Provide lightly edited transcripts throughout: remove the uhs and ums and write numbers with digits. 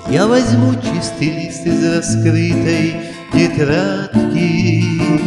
Я возьму чистый лист из раскрытой тетрадки,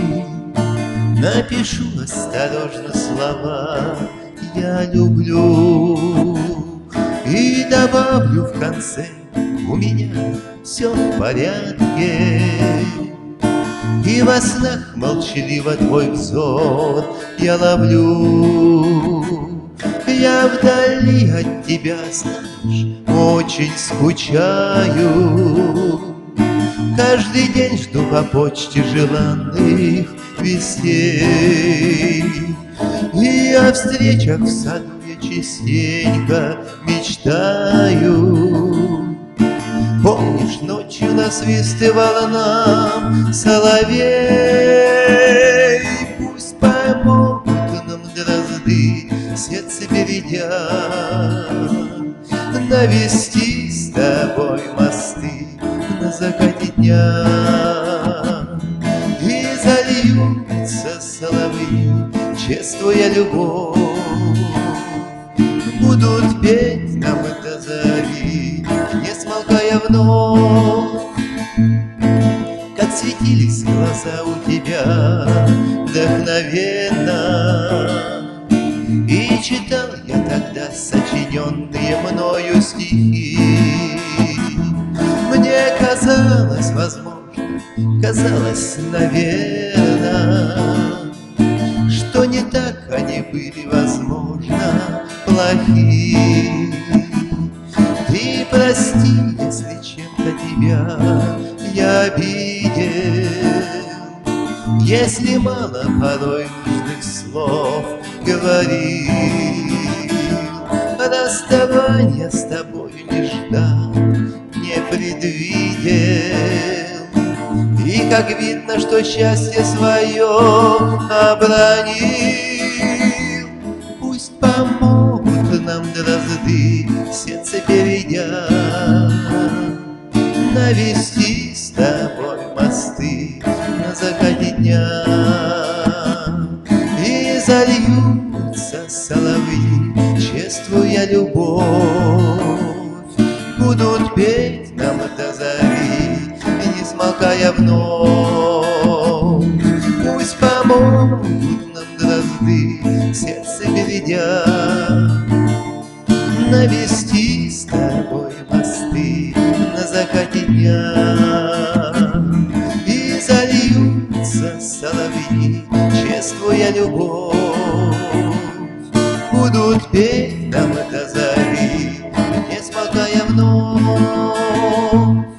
напишу осторожно слова «Я люблю» и добавлю в конце «У меня все в порядке». И во снах молчаливо твой взор я ловлю. Я вдали от тебя, знаешь, очень скучаю. Каждый день жду по почте желанных вестей. И о встречах в саду я частенько мечтаю. Помнишь, ночью насвистывал нам соловей? Пусть помогут нам дрозды, сердце бередя, навести с тобой мосты на закате дня. И зальются соловьи, чествуя любовь, будут петь нам до зари, не смолкая вновь. Как светились глаза у тебя вдохновенно, и читал я тогда сочиненные мною стихи. Мне казалось, возможно, казалось, наверно, что не так они были, возможно, плохи. Ты прости, если чем-то тебя я обидел, если мало порой нужных слов говорил. Расставания с тобой не ждал, не предвидел. И как видно, что счастье свое обронил. Пусть помогут нам дрозды, сердце перейдя, навести с тобой мосты на закате дня. И зальются соловьи, чествуя любовь, будут петь нам до зари, не смолкая вновь. Пусть помогут нам дрозды, сердце бередя, навести с тобой мосты на закате дня. И зальются соловьи, чествуя любовь, будут петь нам до зари, не смолкая вновь.